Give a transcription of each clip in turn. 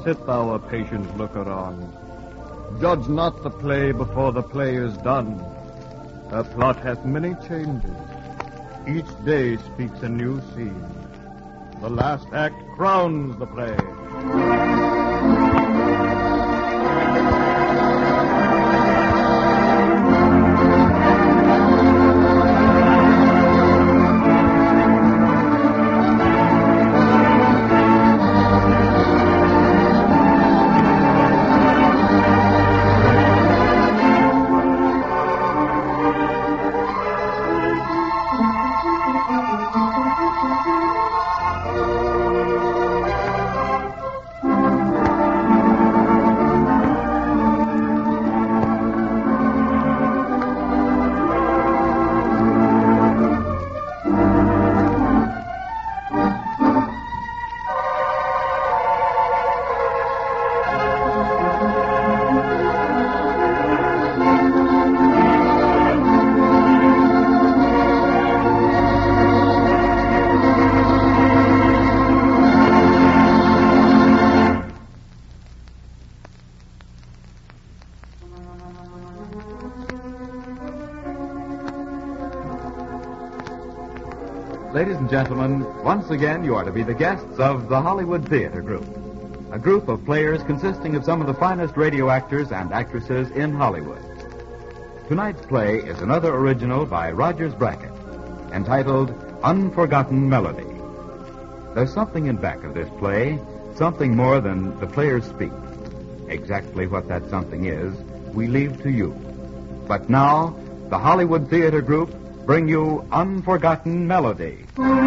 sit thou a patient looker on. Judge not the play before the play is done. Her plot hath many changes. Each day speaks a new scene. The last act crowns the play. Ladies and gentlemen, once again you are to be the guests of the Hollywood Theater Group, a group of players consisting of some of the finest radio actors and actresses in Hollywood. Tonight's play is another original by Rogers Brackett, entitled Unforgotten Melody. There's something in back of this play, something more than the players speak. Exactly what that something is, we leave to you. But now, the Hollywood Theater Group bring you Unforgotten Melody.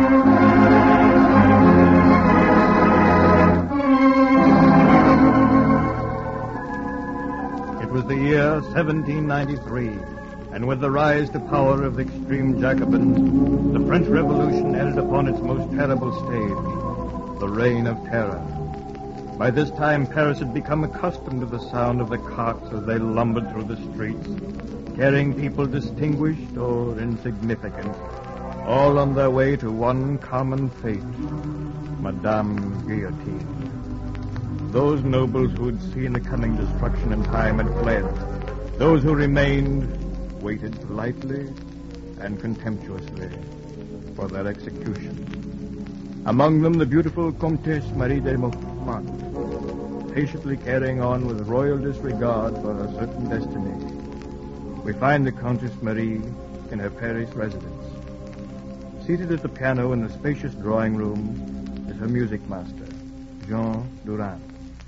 It was the year 1793, and with the rise to power of the extreme Jacobins, the French Revolution entered upon its most terrible stage, the Reign of Terror. By this time, Paris had become accustomed to the sound of the carts as they lumbered through the streets, carrying people distinguished or insignificant, all on their way to one common fate, Madame Guillotine. Those nobles who had seen the coming destruction in time had fled. Those who remained waited politely and contemptuously for their execution. Among them, the beautiful Comtesse Marie de Montfort, patiently carrying on with royal disregard for her certain destiny. We find the Countess Marie in her Paris residence. Seated at the piano in the spacious drawing room is her music master, Jean Durand.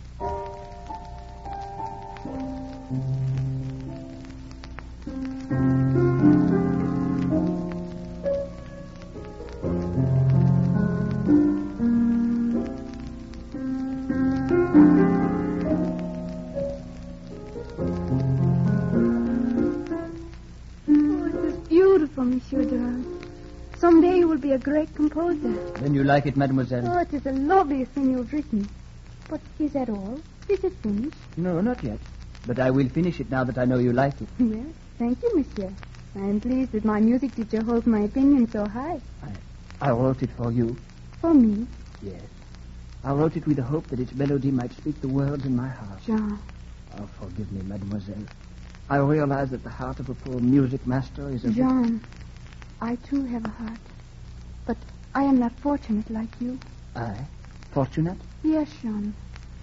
Monsieur Durand. Someday you will be a great composer. Then you like it, mademoiselle? Oh, it is the loveliest thing you've written. But is that all? Is it finished? No, not yet. But I will finish it now that I know you like it. Yes, thank you, monsieur. I am pleased that my music teacher holds my opinion so high. I wrote it for you. For me? Yes. I wrote it with the hope that its melody might speak the words in my heart. Jean. Oh, forgive me, mademoiselle. I realize that the heart of a poor music master is a... Jean, I too have a heart. But I am not fortunate like you. I? Fortunate? Yes, Jean.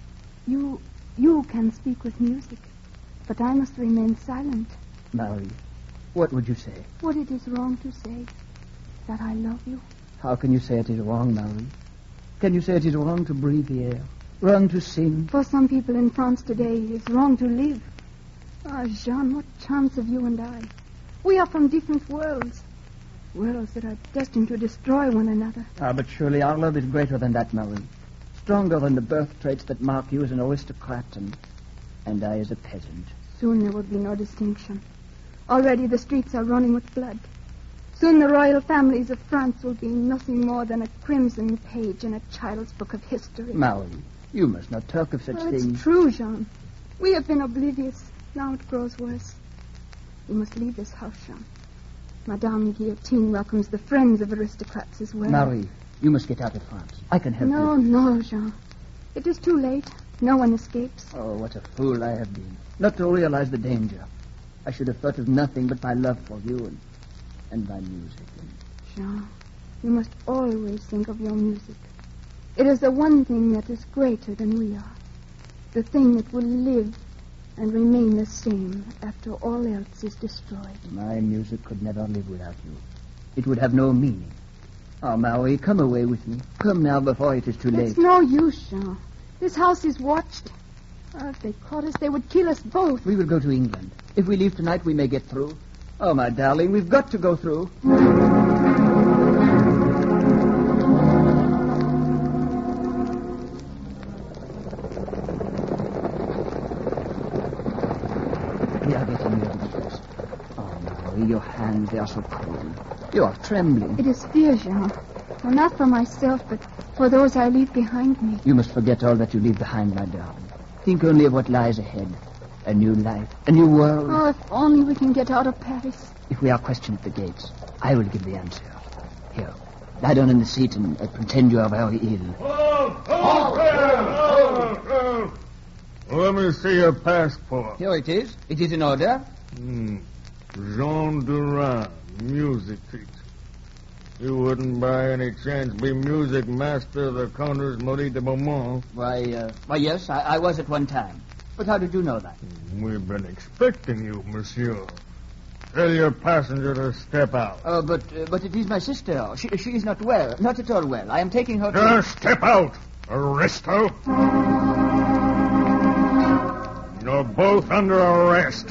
You can speak with music. But I must remain silent. Marie, what would you say? What it is wrong to say. That I love you. How can you say it is wrong, Marie? Can you say it is wrong to breathe the air? Wrong to sing? For some people in France today, it is wrong to live. Ah, Jean, what chance have you and I? We are from different worlds. Worlds that are destined to destroy one another. Ah, but surely our love is greater than that, Marie. Stronger than the birth traits that mark you as an aristocrat and I as a peasant. Soon there will be no distinction. Already the streets are running with blood. Soon the royal families of France will be nothing more than a crimson page in a child's book of history. Marie, you must not talk of such things. It's true, Jean. We have been oblivious. Now it grows worse. We must leave this house, Jean. Madame Guillotine welcomes the friends of aristocrats as well. Marie, you must get out of France. I can help you. No, Jean. It is too late. No one escapes. Oh, what a fool I have been. Not to realize the danger. I should have thought of nothing but my love for you and my music. Jean, you must always think of your music. It is the one thing that is greater than we are. The thing that will live and remain the same after all else is destroyed. My music could never live without you. It would have no meaning. Oh, Marie, come away with me. Come now before it is too late. It's no use, Jean. This house is watched. Oh, if they caught us, they would kill us both. We will go to England. If we leave tonight, we may get through. Oh, my darling, we've got to go through. We are getting near the place. Oh, Marie, your hands, they are so cold. You are trembling. It is fear, Jean. Well, not for myself, but for those I leave behind me. You must forget all that you leave behind, my darling. Think only of what lies ahead. A new life, a new world. Oh, if only we can get out of Paris. If we are questioned at the gates, I will give the answer. Here, lie down in the seat and pretend you are very ill. Let me see your passport. Here it is. It is in order. Jean Durand, music teacher. You wouldn't by any chance be music master of the Countess Marie de Beaumont? Why, yes, I was at one time. But how did you know that? We've been expecting you, monsieur. Tell your passenger to step out. But it is my sister. She is not well. Not at all well. I am taking her to... Just step out, Aristo. You're both under arrest.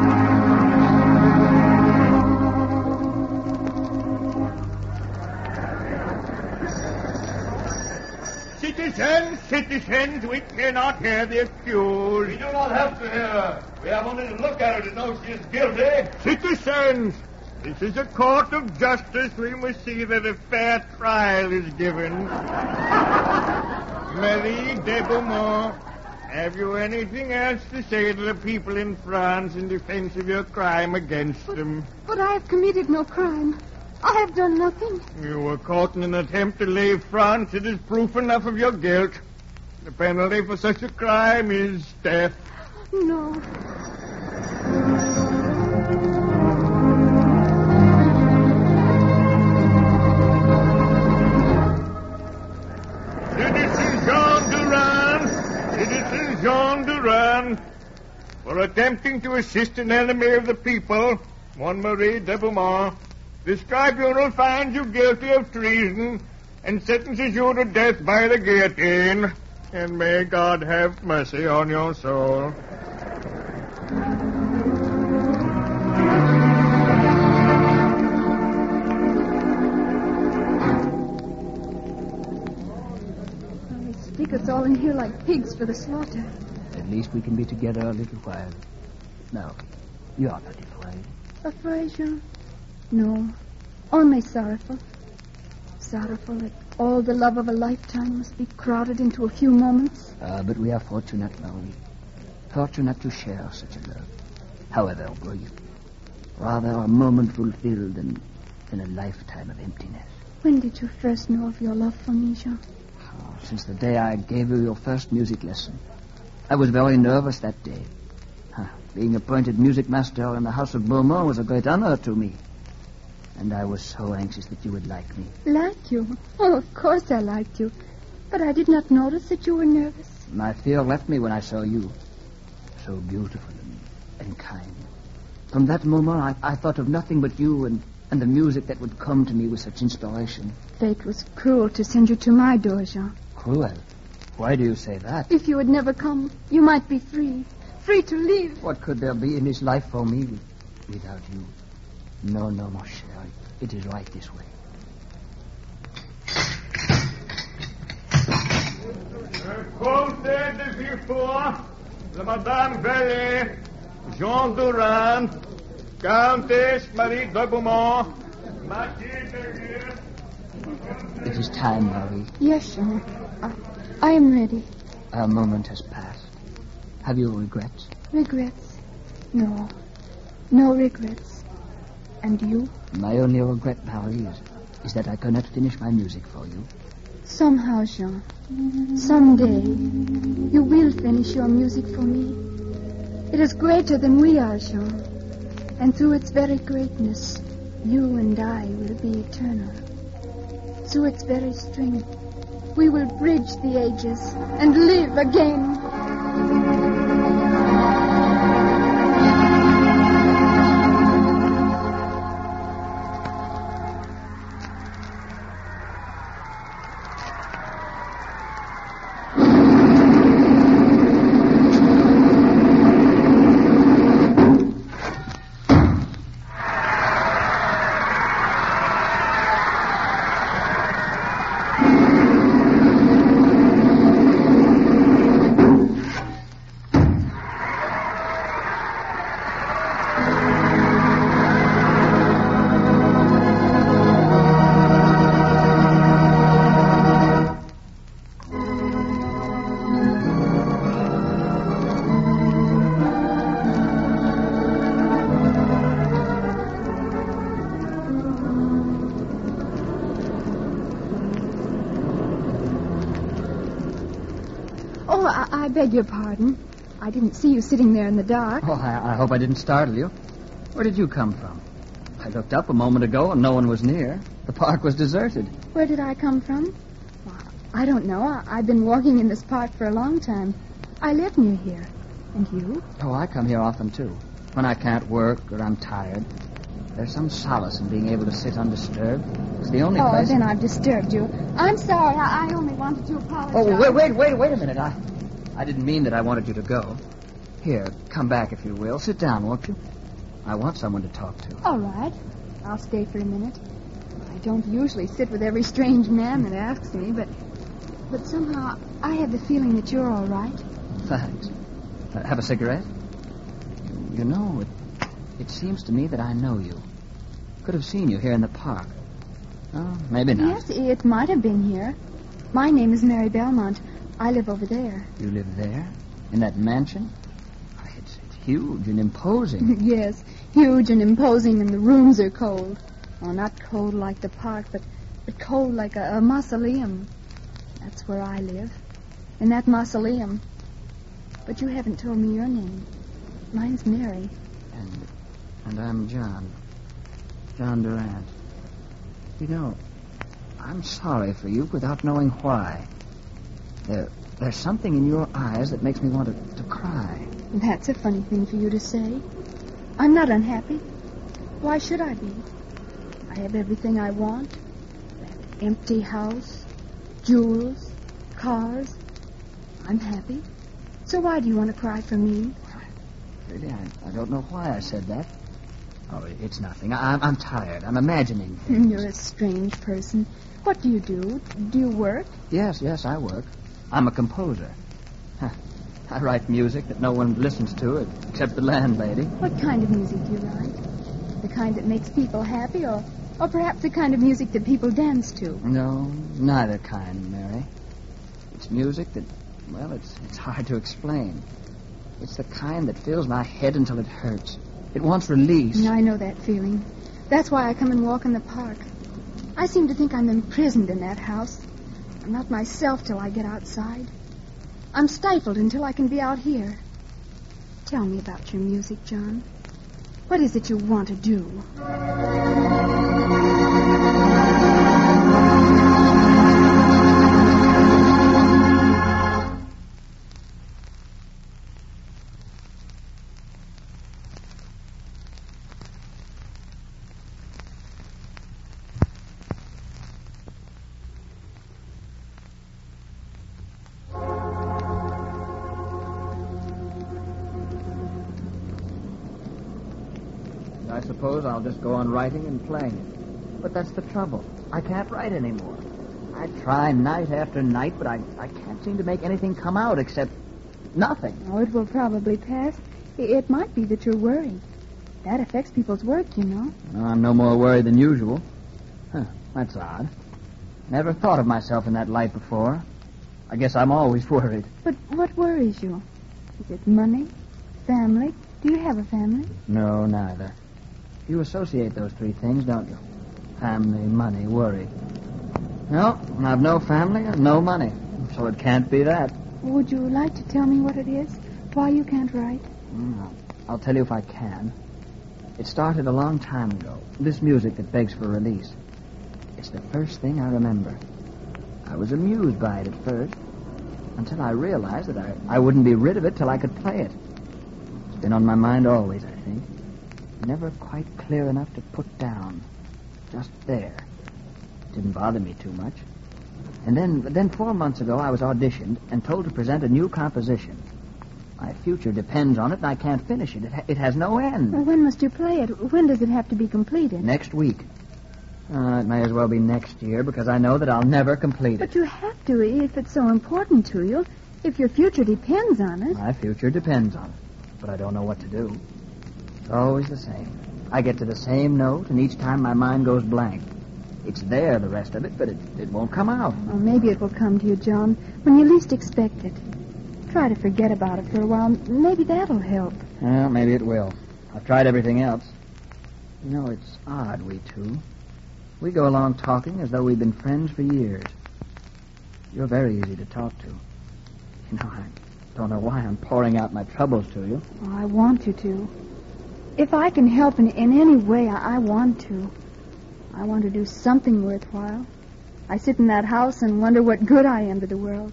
Citizens, we cannot hear the accused. We do not have to hear her. We have only to look at her to know she is guilty. Citizens, this is a court of justice. We must see that a fair trial is given. Marie de Beaumont, have you anything else to say to the people in France in defense of your crime against them? But I have committed no crime. I have done nothing. You were caught in an attempt to leave France. It is proof enough of your guilt. The penalty for such a crime is death. No. Citizen Jean Durand, for attempting to assist an enemy of the people, one Marie de Beaumont, this tribunal finds you guilty of treason and sentences you to death by the guillotine. And may God have mercy on your soul. They stick us all in here like pigs for the slaughter. At least we can be together a little while. Now, you are not afraid. Afraid, Jean? No, only sorrowful. Sorrowful that all the love of a lifetime must be crowded into a few moments. But we are fortunate, Marie. Fortunate to share such a love, however brief. Rather a moment fulfilled than a lifetime of emptiness. When did you first know of your love for me, Jean? Oh, since the day I gave you your first music lesson. I was very nervous that day. Being appointed music master in the house of Beaumont was a great honor to me. And I was so anxious that you would like me. Like you? Oh, of course I liked you. But I did not notice that you were nervous. My fear left me when I saw you. So beautiful and kind. From that moment, I thought of nothing but you and the music that would come to me with such inspiration. Fate was cruel to send you to my door, Jean. Cruel? Why do you say that? If you had never come, you might be free. Free to live. What could there be in this life for me without you? No, mon cher. It is right this way. Comte de Villefort, la Madame Vallée, Jean Durand, Countess Marie de Beaumont, Marquis de Ville. It is time, Marie. Yes, Jean. I am ready. Our moment has passed. Have you regrets? Regrets? No. No regrets. And you? My only regret, Marie, is that I cannot finish my music for you. Somehow, Jean, someday, you will finish your music for me. It is greater than we are, Jean. And through its very greatness, you and I will be eternal. Through its very strength, we will bridge the ages and live again. I beg your pardon. I didn't see you sitting there in the dark. Oh, I hope I didn't startle you. Where did you come from? I looked up a moment ago and no one was near. The park was deserted. Where did I come from? Well, I don't know. I've been walking in this park for a long time. I live near here. And you? Oh, I come here often, too. When I can't work or I'm tired. There's some solace in being able to sit undisturbed. It's the only place... Oh, then I've disturbed you. I'm sorry. I only wanted to apologize. Oh, wait a minute. I didn't mean that I wanted you to go. Here, come back if you will. Sit down, won't you? I want someone to talk to. All right. I'll stay for a minute. I don't usually sit with every strange man that asks me, but somehow I have the feeling that you're all right. Thanks. Have a cigarette? You know, it seems to me that I know you. Could have seen you here in the park. Oh, maybe not. Yes, it might have been here. My name is Mary Belmont. I live over there. You live there? In that mansion? It's huge and imposing. Yes, huge and imposing, and the rooms are cold. Well, not cold like the park, but cold like a mausoleum. That's where I live. In that mausoleum. But you haven't told me your name. Mine's Mary. And I'm John. John Durant. You know, I'm sorry for you without knowing why. There's something in your eyes that makes me want to cry. That's a funny thing for you to say. I'm not unhappy. Why should I be? I have everything I want. That empty house, jewels, cars. I'm happy. So why do you want to cry for me? Really, I don't know why I said that. Oh, it's nothing. I'm tired. I'm imagining things. You're a strange person. What do you do? Do you work? Yes, I work. I'm a composer. I write music that no one listens to except the landlady. What kind of music do you write? The kind that makes people happy, or perhaps the kind of music that people dance to? No, neither kind, Mary. It's music that, well, it's hard to explain. It's the kind that fills my head until it hurts. It wants release. I know that feeling. That's why I come and walk in the park. I seem to think I'm imprisoned in that house. I'm not myself till I get outside. I'm stifled until I can be out here. Tell me about your music, John. What is it you want to do? I suppose I'll just go on writing and playing it. But that's the trouble. I can't write anymore. I try night after night, but I can't seem to make anything come out except nothing. Oh, it will probably pass. It might be that you're worried. That affects people's work, you know. Well, I'm no more worried than usual. That's odd. Never thought of myself in that light before. I guess I'm always worried. But what worries you? Is it money? Family? Do you have a family? No, neither. You associate those three things, don't you? Family, money, worry. No, I've no family and no money, so it can't be that. Would you like to tell me what it is? Why you can't write? I'll tell you if I can. It started a long time ago. This music that begs for release. It's the first thing I remember. I was amused by it at first, until I realized that I wouldn't be rid of it till I could play it. It's been on my mind always, I think. Never quite clear enough to put down. Just there. Didn't bother me too much. And then 4 months ago, I was auditioned and told to present a new composition. My future depends on it, and I can't finish it. It has no end. Well, when must you play it? When does it have to be completed? Next week. It may as well be next year, because I know that I'll never complete it. But you have to if it's so important to you. If your future depends on it. My future depends on it, but I don't know what to do. It's always the same. I get to the same note, and each time my mind goes blank. It's there, the rest of it, but it won't come out. Well, maybe it will come to you, John, when you least expect it. Try to forget about it for a while. Maybe that'll help. Well, maybe it will. I've tried everything else. You know, it's odd, we two. We go along talking as though we've been friends for years. You're very easy to talk to. You know, I don't know why I'm pouring out my troubles to you. Oh, I want you to. If I can help in any way, I want to. I want to do something worthwhile. I sit in that house and wonder what good I am to the world.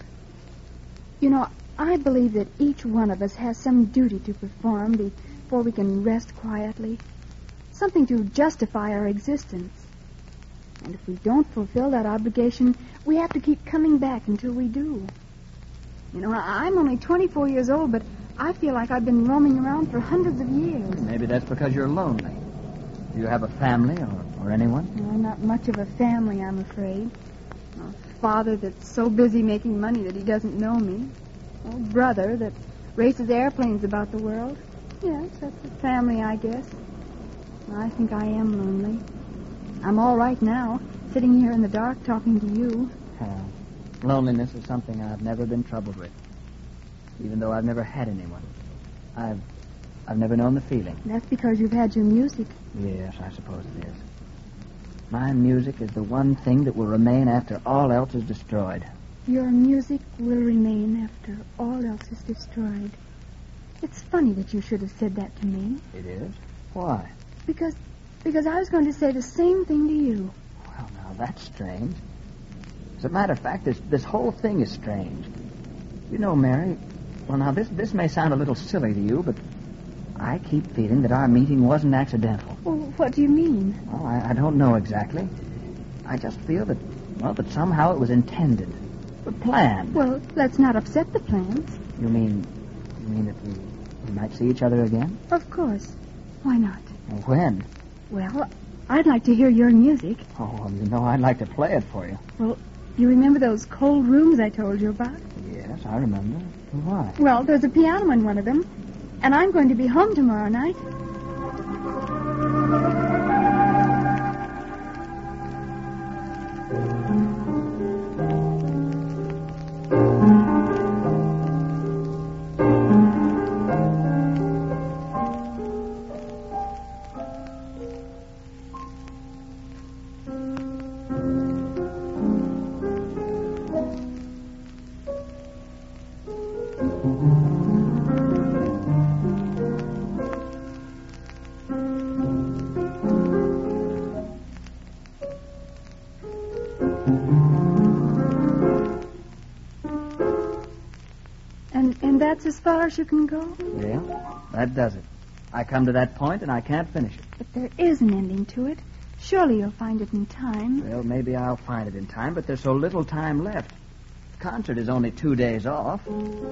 You know, I believe that each one of us has some duty to perform before we can rest quietly. Something to justify our existence. And if we don't fulfill that obligation, we have to keep coming back until we do. You know, I'm only 24 years old, but I feel like I've been roaming around for hundreds of years. Maybe that's because you're lonely. Do you have a family or anyone? No, not much of a family, I'm afraid. A father that's so busy making money that he doesn't know me. A brother that races airplanes about the world. Yes, that's a family, I guess. I think I am lonely. I'm all right now, sitting here in the dark talking to you. Loneliness is something I've never been troubled with, even though I've never had anyone. I've never known the feeling. That's because you've had your music. Yes, I suppose it is. My music is the one thing that will remain after all else is destroyed. Your music will remain after all else is destroyed. It's funny that you should have said that to me. It is? Why? Because I was going to say the same thing to you. Well, now, that's strange. As a matter of fact, this whole thing is strange. You know, Mary, well, now, this may sound a little silly to you, but I keep feeling that our meeting wasn't accidental. Well, what do you mean? Well, I don't know exactly. I just feel that somehow it was intended. Planned. Well, let's not upset the plans. You mean that we might see each other again? Of course. Why not? When? Well, I'd like to hear your music. Oh, you know, I'd like to play it for you. Well, you remember those cold rooms I told you about? Yes, I remember. Why? Well, there's a piano in one of them, and I'm going to be home tomorrow night. And that's as far as you can go? Yeah, that does it. I come to that point and I can't finish it. But there is an ending to it. Surely you'll find it in time. Well, maybe I'll find it in time, but there's so little time left. The concert is only 2 days off.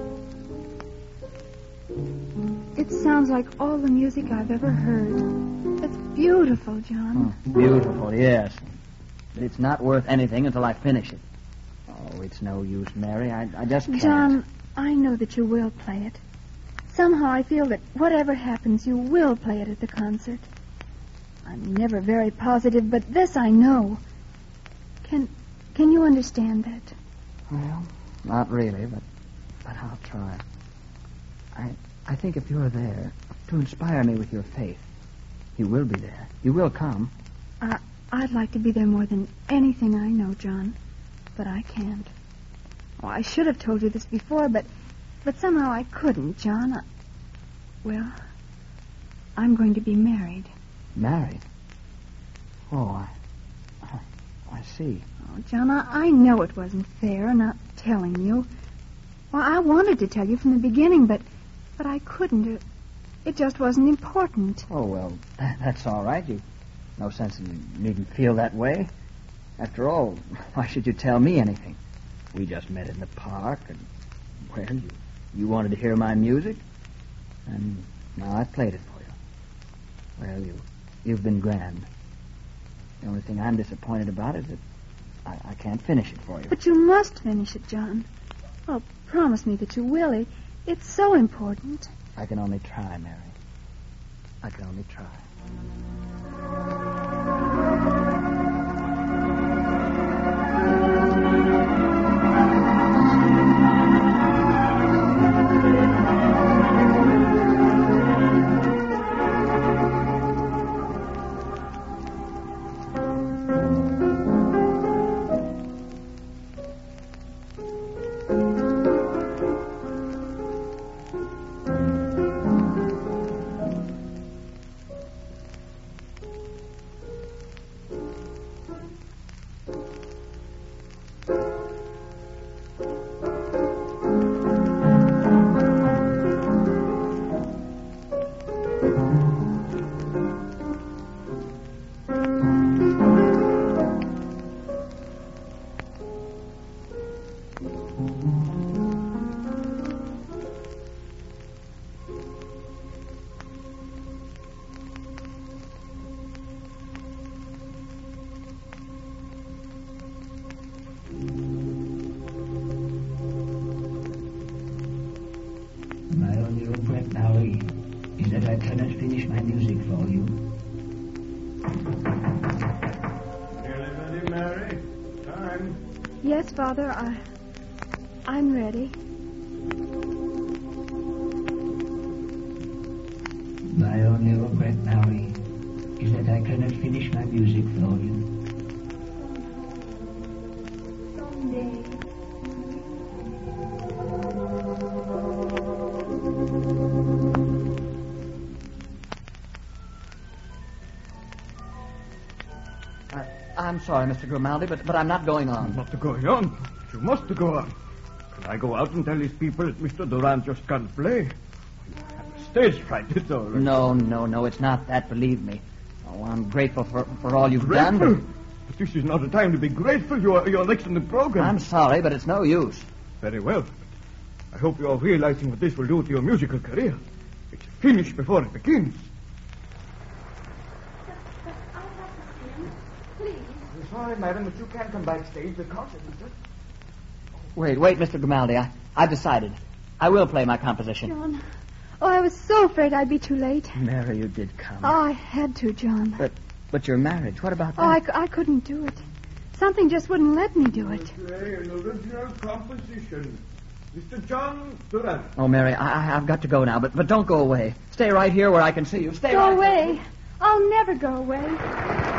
It sounds like all the music I've ever heard. It's beautiful, John. Beautiful, yes. But it's not worth anything until I finish it. Oh, it's no use, Mary. I just can't. John, I know that you will play it. Somehow I feel that whatever happens, you will play it at the concert. I'm never very positive, but this I know. Can you understand that? Well, not really, but I'll try. I think if you're there to inspire me with your faith, you will be there. You will come. I'd like to be there more than anything I know, John. but I can't. Oh, I should have told you this before, but somehow I couldn't, John. Well, I'm going to be married. Married? Oh, I see. Oh, John, I know it wasn't fair not telling you. Well, I wanted to tell you from the beginning, but I couldn't. It just wasn't important. Oh, well, that's all right. No sense in you needn't feel that way. After all, why should you tell me anything? We just met in the park, and, well, you wanted to hear my music, and now I played it for you. Well, you've been grand. The only thing I'm disappointed about is that I can't finish it for you. But you must finish it, John. Oh, promise me that you will. It's so important. I can only try, Mary. I can only try. I cannot finish my music for you. Nearly ready, Mary? Time. Yes, Father, I'm ready. My only regret, Mary, is that I cannot finish my music for you. Someday. I'm sorry, Mr. Grimaldi, but I'm not going on. Not going on? But you must go on. Can I go out and tell these people that Mr. Durant just can't play? You have a stage fright, it's all right. No, it's not that, believe me. Oh, I'm grateful for all you've done. Grateful? But this is not a time to be grateful. You're next in the program. I'm sorry, but it's no use. Very well. I hope you are realizing what this will do to your musical career. It's finished before it begins. Sorry, madam, but you can't come backstage. The concert is just... Wait, Mr. Grimaldi. I've decided. I will play my composition. John. Oh, I was so afraid I'd be too late. Mary, you did come. Oh, I had to, John. But your marriage, what about that? Oh, I couldn't do it. Something just wouldn't let me do it. Play an original composition. Mr. John Durant. Oh, Mary, I've got to go now, but don't go away. Stay right here where I can see you. Stay Go right away. Here. I'll never go away.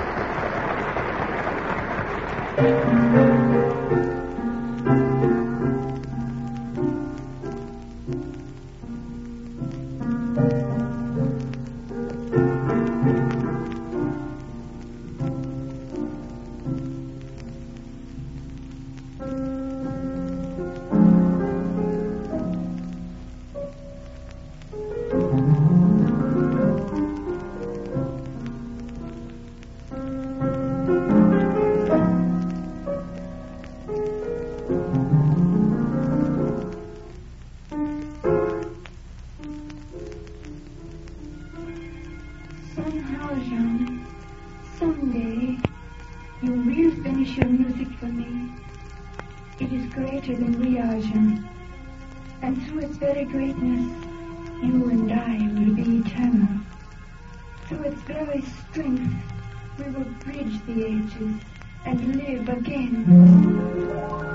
Somehow, Jean, someday, you will finish your music for me. It is greater than we are, Jean. And through its very greatness, you and I will be eternal. Through its very strength, we will bridge the ages and live again.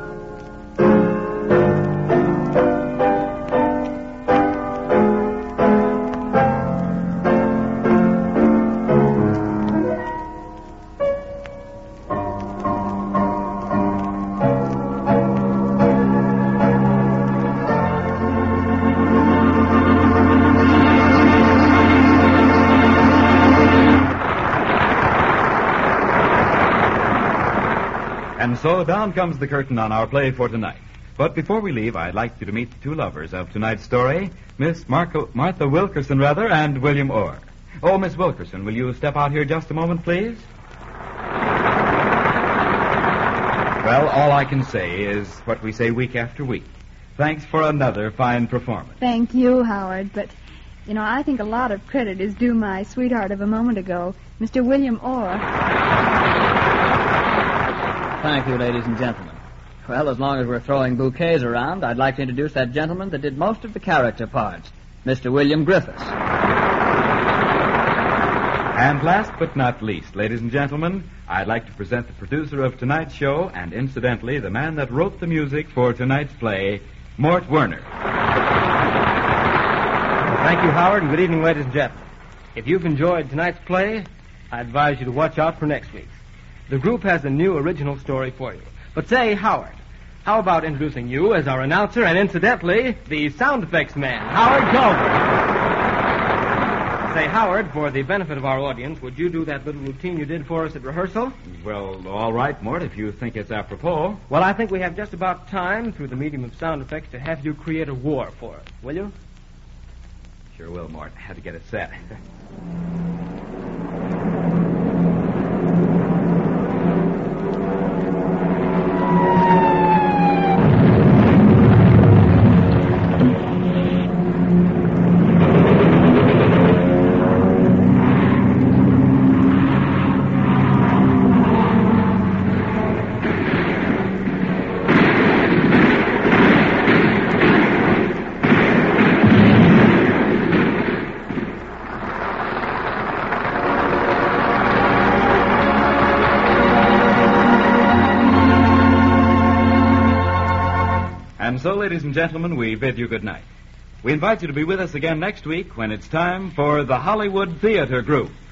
And so down comes the curtain on our play for tonight. But before we leave, I'd like you to meet the two lovers of tonight's story, Miss Martha Wilkerson, and William Orr. Oh, Miss Wilkerson, will you step out here just a moment, please? Well, all I can say is what we say week after week. Thanks for another fine performance. Thank you, Howard, but, I think a lot of credit is due my sweetheart of a moment ago, Mr. William Orr. Thank you, ladies and gentlemen. Well, as long as we're throwing bouquets around, I'd like to introduce that gentleman that did most of the character parts, Mr. William Griffiths. And last but not least, ladies and gentlemen, I'd like to present the producer of tonight's show and, incidentally, the man that wrote the music for tonight's play, Mort Werner. Thank you, Howard, and good evening, ladies and gentlemen. If you've enjoyed tonight's play, I advise you to watch out for next week's. The group has a new original story for you. But say, Howard, how about introducing you as our announcer and, incidentally, the sound effects man, Howard Culver? Say, Howard, for the benefit of our audience, would you do that little routine you did for us at rehearsal? Well, all right, Mort, if you think it's apropos. Well, I think we have just about time, through the medium of sound effects, to have you create a war for us. Will you? Sure will, Mort. I had to get it set. And so, ladies and gentlemen, we bid you good night. We invite you to be with us again next week when it's time for the Hollywood Theater Group.